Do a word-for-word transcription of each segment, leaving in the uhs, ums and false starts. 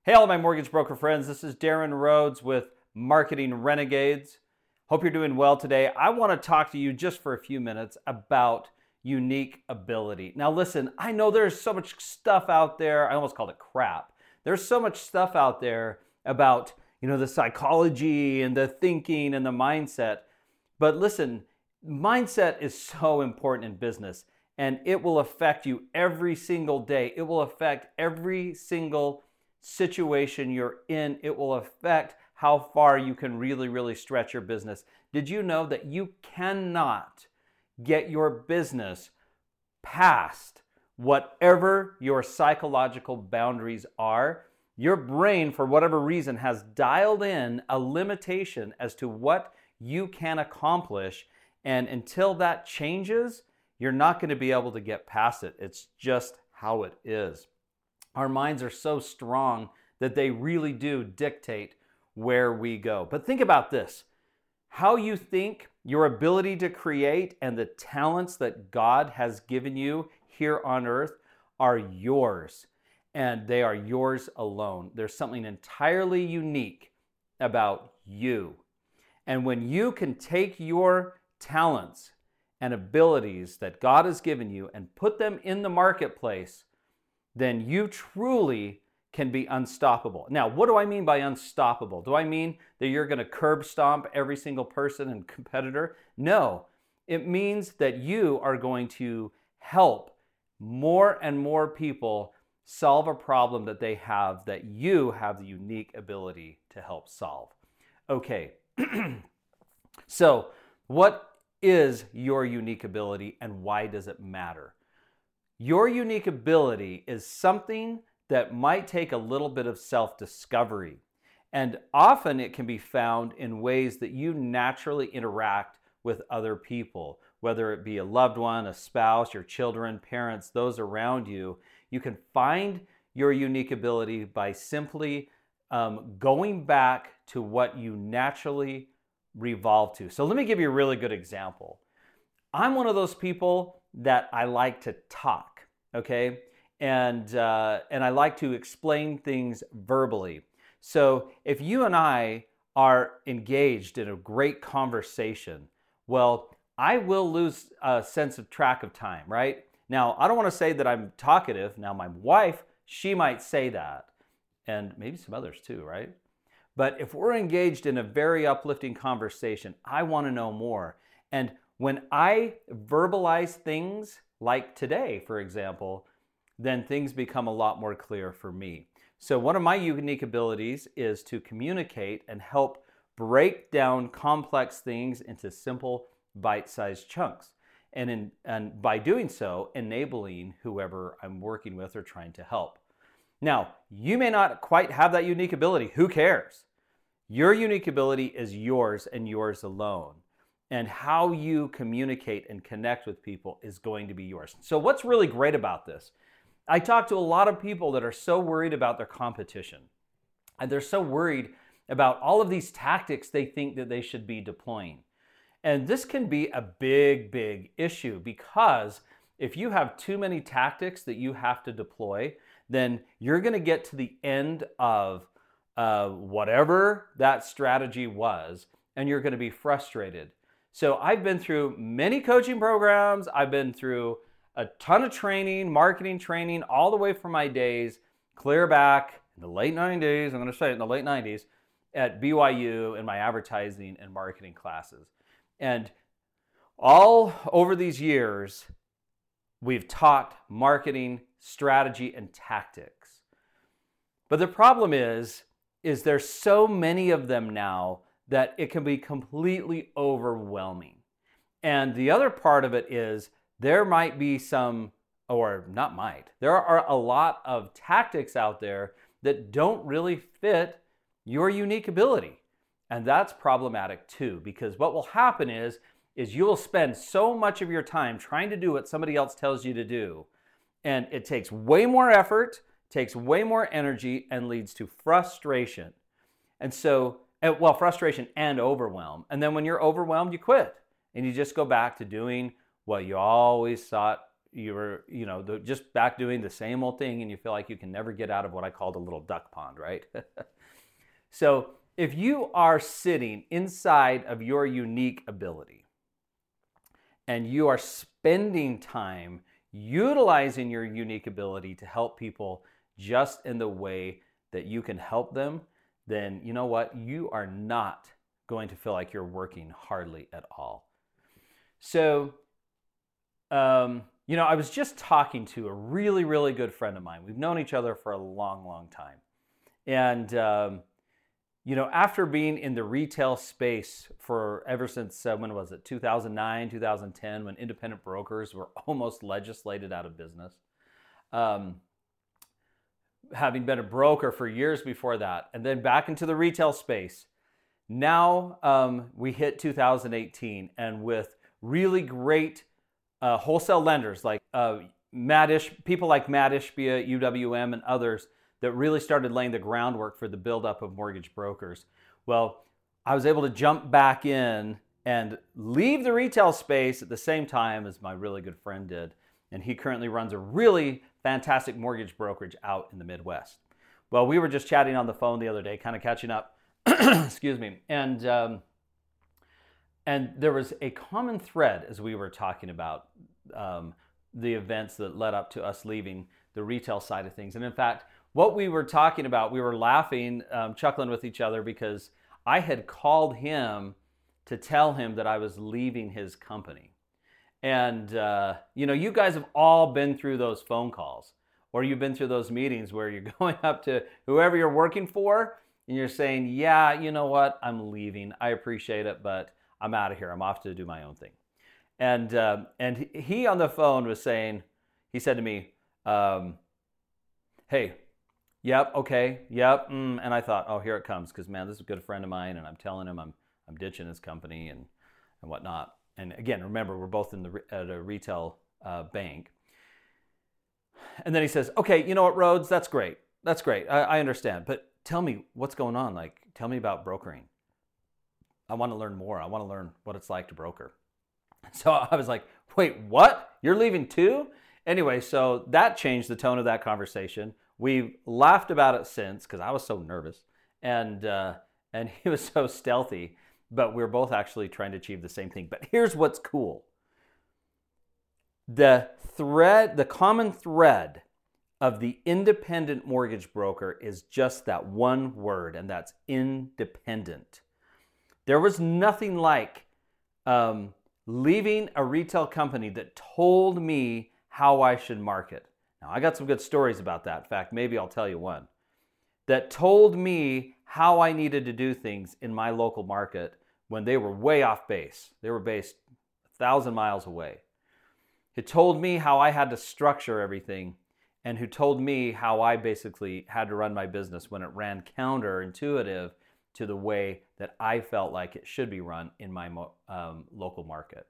Hey, all my mortgage broker friends, this is Darren Rhodes with Marketing Renegades. Hope you're doing well today. I want to talk to you just for a few minutes about unique ability. Now listen, I know there's so much stuff out there. I almost called it crap. There's so much stuff out there about, you know, the psychology and the thinking and the mindset. But listen, mindset is so important in business, and it will affect you every single day. It will affect every single situation you're in. It will affect how far you can really, really stretch your business. Did you know that you cannot get your business past whatever your psychological boundaries are? Your brain, for whatever reason, has dialed in a limitation as to what you can accomplish. And until that changes, you're not going to be able to get past it. It's just how it is. Our minds are so strong that they really do dictate where we go. But think about this. How you think, your ability to create, and the talents that God has given you here on earth are yours, and they are yours alone. There's something entirely unique about you. And when you can take your talents and abilities that God has given you and put them in the marketplace, then you truly can be unstoppable. Now, what do I mean by unstoppable? Do I mean that you're going to curb stomp every single person and competitor? No, it means that you are going to help more and more people solve a problem that they have, that you have the unique ability to help solve. Okay, so what is your unique ability and why does it matter? Your unique ability is something that might take a little bit of self-discovery. And often it can be found in ways that you naturally interact with other people, whether it be a loved one, a spouse, your children, parents, those around you. You can find your unique ability by simply um, going back to what you naturally revolve to. So let me give you a really good example. I'm one of those people that I like to talk, okay? And uh, and I like to explain things verbally. So if you and I are engaged in a great conversation, well, I will lose a sense of track of time, right? Now, I don't want to say that I'm talkative. Now, my wife, she might say that, and maybe some others too, right? But if we're engaged in a very uplifting conversation, I want to know more. And when I verbalize things like today, for example, then things become a lot more clear for me. So one of my unique abilities is to communicate and help break down complex things into simple bite-sized chunks. And, in, and by doing so, enabling whoever I'm working with or trying to help. Now, you may not quite have that unique ability. Who cares? Your unique ability is yours and yours alone. And how you communicate and connect with people is going to be yours. So what's really great about this? I talk to a lot of people that are so worried about their competition. And they're so worried about all of these tactics they think that they should be deploying. And this can be a big, big issue because if you have too many tactics that you have to deploy, then you're going to get to the end of uh, whatever that strategy was, and you're going to be frustrated. So I've been through many coaching programs. I've been through a ton of training, marketing training, all the way from my days clear back in the late nineties, I'm going to say it in the late nineties, at B Y U in my advertising and marketing classes. And all over these years, we've taught marketing, strategy, and tactics. But the problem is, is there's so many of them now that it can be completely overwhelming. And the other part of it is there might be some, or not might, there are a lot of tactics out there that don't really fit your unique ability. And that's problematic too, because what will happen is, is you will spend so much of your time trying to do what somebody else tells you to do. And it takes way more effort, takes way more energy, and leads to frustration. And so, well, frustration and overwhelm. And then when you're overwhelmed, you quit. And you just go back to doing what you always thought you were, you know, the, just back doing the same old thing, and you feel like you can never get out of what I called a little duck pond, right? So if you are sitting inside of your unique ability and you are spending time utilizing your unique ability to help people just in the way that you can help them, then you know what? You are not going to feel like you're working hardly at all. So, um, you know, I was just talking to a really, really good friend of mine. We've known each other for a long, long time. And, um, you know, after being in the retail space for ever since, uh, when was it, two thousand nine, two thousand ten, when independent brokers were almost legislated out of business, um, having been a broker for years before that, and then back into the retail space. Now um, we hit two thousand eighteen, and with really great uh, wholesale lenders like uh, Matt Ish, people like Matt Ishbia, U W M, and others that really started laying the groundwork for the buildup of mortgage brokers. Well, I was able to jump back in and leave the retail space at the same time as my really good friend did. And he currently runs a really fantastic mortgage brokerage out in the Midwest. Well, we were just chatting on the phone the other day, kind of catching up, excuse me. And, um, and there was a common thread as we were talking about um, the events that led up to us leaving the retail side of things. And in fact, what we were talking about, we were laughing, um, chuckling with each other because I had called him to tell him that I was leaving his company. And, uh, you know, you guys have all been through those phone calls, or you've been through those meetings where you're going up to whoever you're working for and you're saying, yeah, you know what, I'm leaving. I appreciate it, but I'm out of here. I'm off to do my own thing. And, uh, and he on the phone was saying, he said to me, um, hey, yep, okay, yep. Mm. And I thought, oh, here it comes, because man, this is a good friend of mine, and I'm telling him I'm I'm ditching his company and, and whatnot. And again, remember, we're both in the at a retail uh, bank. And then he says, okay, you know what, Rhodes, that's great. That's great. I, I understand. But tell me what's going on. Like, tell me about brokering. I want to learn more. I want to learn what it's like to broker. So I was like, wait, what? You're leaving too? Anyway, so that changed the tone of that conversation. We've laughed about it since, because I was so nervous, and uh, and he was so stealthy, but we we're both actually trying to achieve the same thing. But here's what's cool. The thread, the common thread of the independent mortgage broker is just that one word, and that's independent. There was nothing like um, leaving a retail company that told me how I should market. Now, I got some good stories about that. In fact, maybe I'll tell you one. That told me how I needed to do things in my local market when they were way off base. They were based a thousand miles away. It told me how I had to structure everything, and who told me how I basically had to run my business when it ran counterintuitive to the way that I felt like it should be run in my um, local market.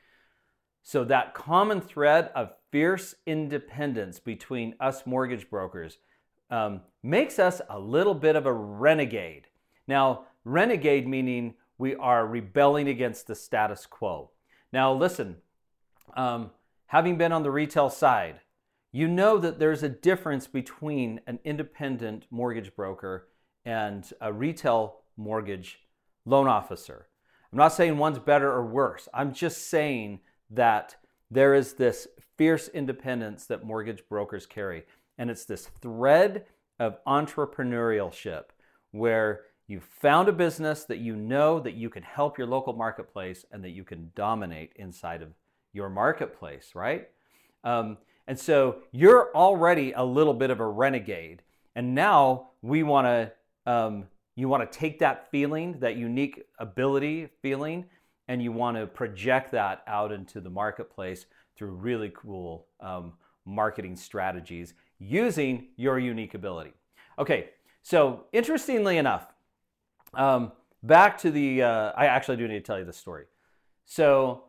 So that common thread of fierce independence between us mortgage brokers um, makes us a little bit of a renegade. Now, renegade meaning we are rebelling against the status quo. Now, listen, um, having been on the retail side, you know that there's a difference between an independent mortgage broker and a retail mortgage loan officer. I'm not saying one's better or worse. I'm just saying that there is this fierce independence that mortgage brokers carry. And it's this thread of entrepreneurship where you found a business that you know that you can help your local marketplace and that you can dominate inside of your marketplace, right? Um, and so you're already a little bit of a renegade. And now we want to, um, you want to take that feeling, that unique ability feeling, and you want to project that out into the marketplace through really cool um, marketing strategies using your unique ability. Okay, so interestingly enough, um, back to the, uh, I actually do need to tell you this story. So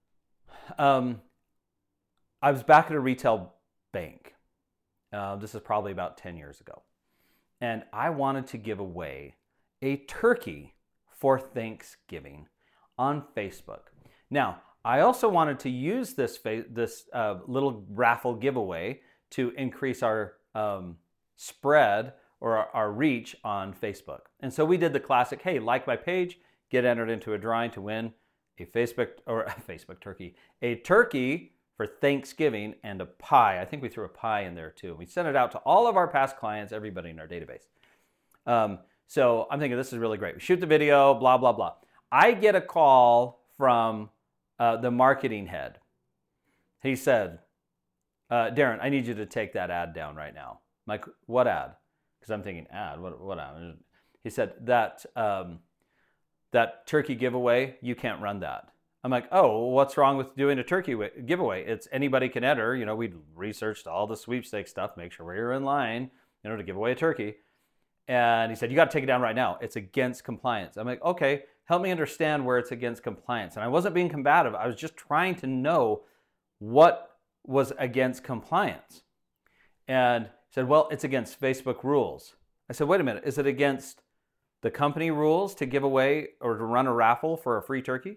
um, I was back at a retail bank. Uh, this is probably about ten years ago. And I wanted to give away a turkey for Thanksgiving on Facebook. Now, I also wanted to use this fa- this uh, little raffle giveaway to increase our um, spread or our, our reach on Facebook. And so we did the classic, hey, like my page, get entered into a drawing to win a Facebook or a Facebook turkey, a turkey for Thanksgiving and a pie. I think we threw a pie in there too. We sent it out to all of our past clients, everybody in our database. Um, so I'm thinking this is really great. We shoot the video, blah, blah, blah. I get a call from uh, the marketing head. He said, uh, Darren, I need you to take that ad down right now. I'm like, what ad? Because I'm thinking, ad, what, what ad? He said, that, um, that turkey giveaway, you can't run that. I'm like, oh, what's wrong with doing a turkey giveaway? It's anybody can enter. You know, we researched all the sweepstakes stuff, make sure we're in line, you know, to give away a turkey. And he said, you got to take it down right now. It's against compliance. I'm like, okay, help me understand where it's against compliance. And I wasn't being combative. I was just trying to know what was against compliance. And he said, well, it's against Facebook rules. I said, wait a minute, is it against the company rules to give away or to run a raffle for a free turkey?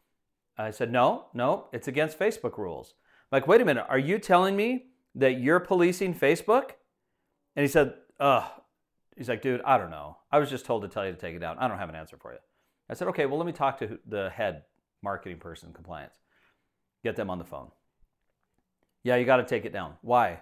I said, no, no, it's against Facebook rules. I'm like, wait a minute, are you telling me that you're policing Facebook? And he said, ugh. He's like, dude, I don't know. I was just told to tell you to take it down. I don't have an answer for you. I said, okay, well, let me talk to the head marketing person, compliance. Get them on the phone. Yeah, you got to take it down. Why?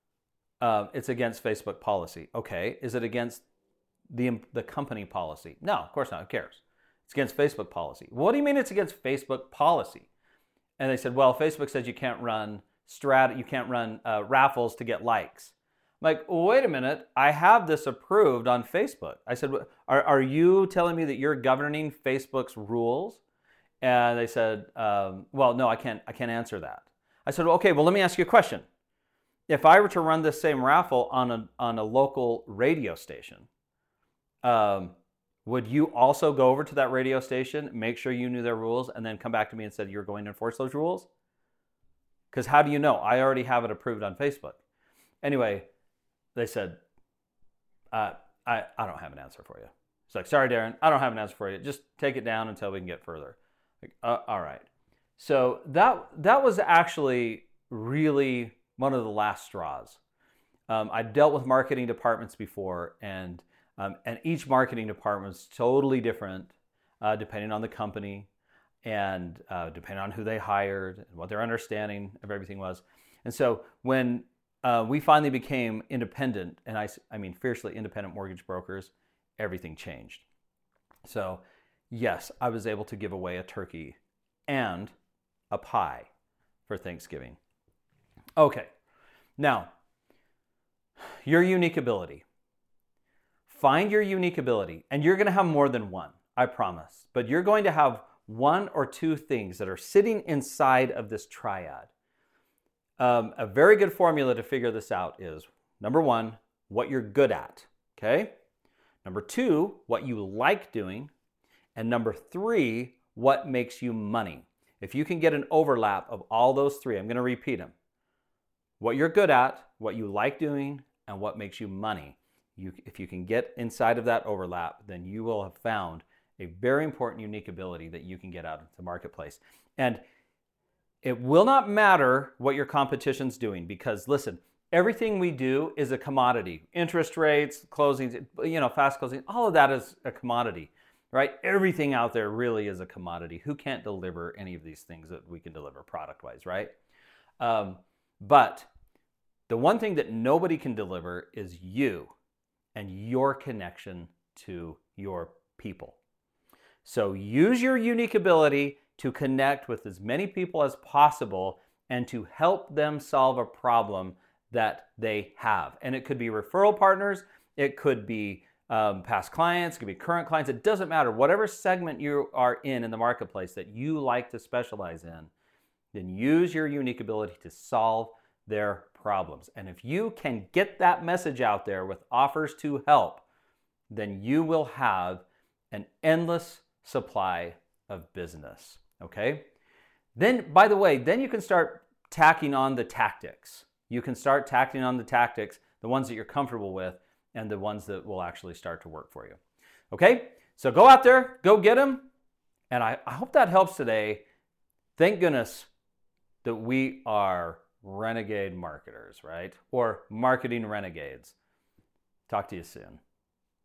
Uh, it's against Facebook policy. Okay, is it against the, the company policy? No, of course not. Who cares? It's against Facebook policy. What do you mean it's against Facebook policy? And they said, well, Facebook says you can't run strat, you can't run uh, raffles to get likes. I'm like, well, wait a minute. I have this approved on Facebook. I said, are, are you telling me that you're governing Facebook's rules? And they said, um, well, no, I can't, I can't answer that. I said, well, okay, well, let me ask you a question. If I were to run this same raffle on a, on a local radio station, um, would you also go over to that radio station, make sure you knew their rules, and then come back to me and said you're going to enforce those rules? Because how do you know? I already have it approved on Facebook. Anyway, they said, uh, I, I don't have an answer for you. It's like, sorry, Darren, I don't have an answer for you. Just take it down until we can get further. Like, uh, all right. So that that was actually really one of the last straws. Um, I dealt with marketing departments before, and Um, and each marketing department is totally different uh, depending on the company and uh, depending on who they hired and what their understanding of everything was. And so when uh, we finally became independent, and I, I mean fiercely independent mortgage brokers, everything changed. So yes, I was able to give away a turkey and a pie for Thanksgiving. Okay, now your unique ability. Find your unique ability, and you're going to have more than one, I promise. But you're going to have one or two things that are sitting inside of this triad. Um, a very good formula to figure this out is, number one, what you're good at, okay? Number two, what you like doing. And number three, what makes you money. If you can get an overlap of all those three, I'm going to repeat them. What you're good at, what you like doing, and what makes you money. You, if you can get inside of that overlap, then you will have found a very important, unique ability that you can get out into the marketplace. And it will not matter what your competition's doing, because listen, everything we do is a commodity. Interest rates, closings, you know, fast closing, all of that is a commodity, right? Everything out there really is a commodity. Who can't deliver any of these things that we can deliver product-wise, right? Um, but the one thing that nobody can deliver is you and your connection to your people. So use your unique ability to connect with as many people as possible and to help them solve a problem that they have. And it could be referral partners, it could be um, past clients, it could be current clients, it doesn't matter. Whatever segment you are in in the marketplace that you like to specialize in, then use your unique ability to solve their problems. And if you can get that message out there with offers to help, then you will have an endless supply of business, okay? Then, by the way, then you can start tacking on the tactics. You can start tacking on the tactics, the ones that you're comfortable with, and the ones that will actually start to work for you, okay? So go out there, go get them, and I, I hope that helps today. Thank goodness that we are renegade marketers, right? Or marketing renegades. Talk to you soon.